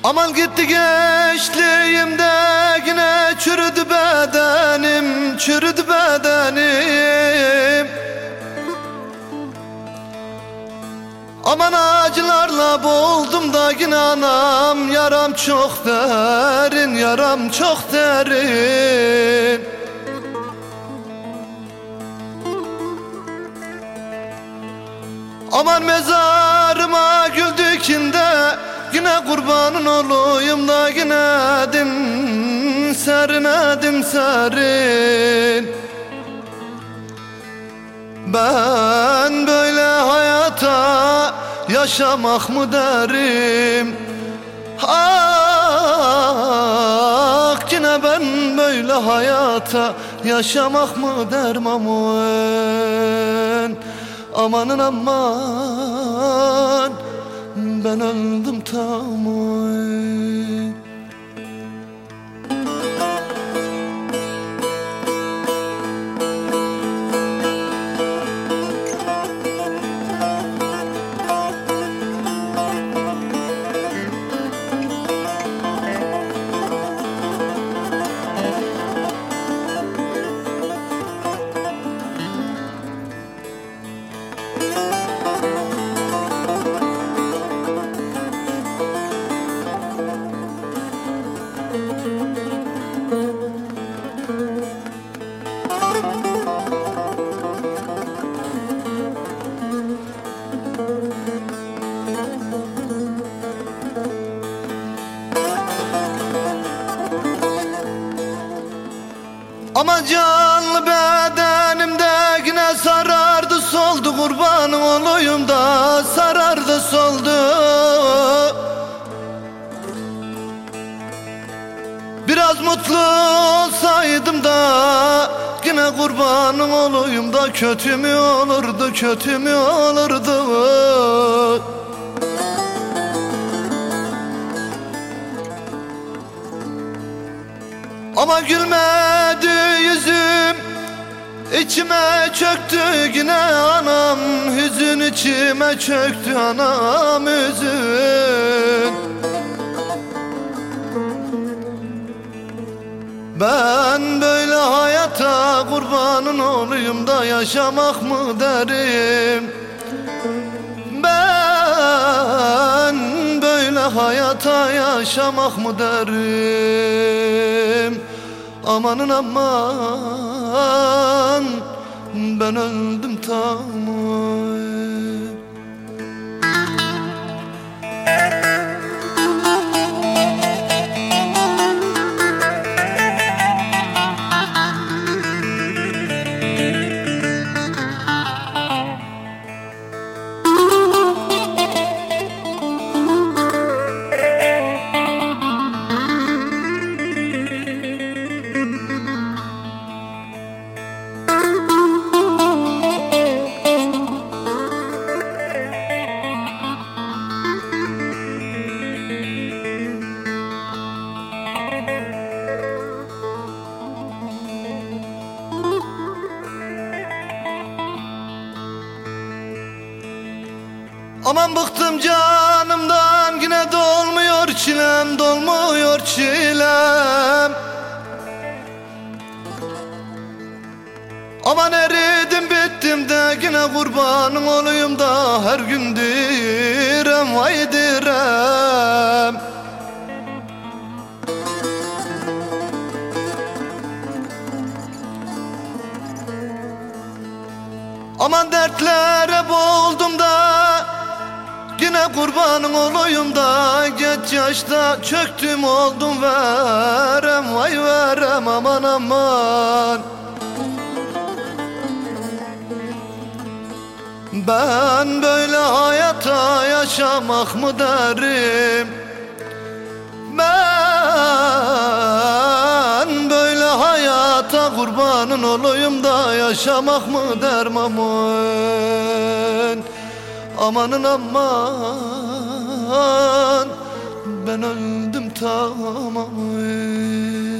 Aman gitti gençliğimde yine çürüdü bedenim, çürüdü bedenim. Aman acılarla boğuldum da yine anam, yaram çok derin, yaram çok derin. Aman mezarıma gül dikinde, yine kurbanın olayım da yine din serin, edim serin. Ben böyle hayata yaşamak mı derim? Ah, yine ben böyle hayata yaşamak mı derim aman? Amanın aman, ben öldüm tamam. Ama canlı bedenimde yine sarardı soldu, kurbanım olayım da sarardı soldu. Biraz mutlu olsaydım da yine kurbanım olayım da kötü mü olurdu, kötü mü olurdu? Ama gülmedi yüzüm, içime çöktü yine anam, hüzün içime çöktü anam, hüzün. Ben böyle hayata kurbanın olayım da yaşamak mı derim? Ben böyle hayata yaşamak mı derim? Amanın aman, ben öldüm tamam. Aman bıktım canımdan, yine dolmuyor çilem, dolmuyor çilem. Aman eridim bittim de yine kurbanın olayım da her gün direm, vay direm. Aman dertlere boğuldum da yine kurbanın olayım da geç yaşta çöktüm oldum verem, vay verem aman aman. Ben böyle hayata yaşamak mı derim? Ben böyle hayata kurbanın olayım da yaşamak mı derim aman? Amanın aman, ben öldüm tamam.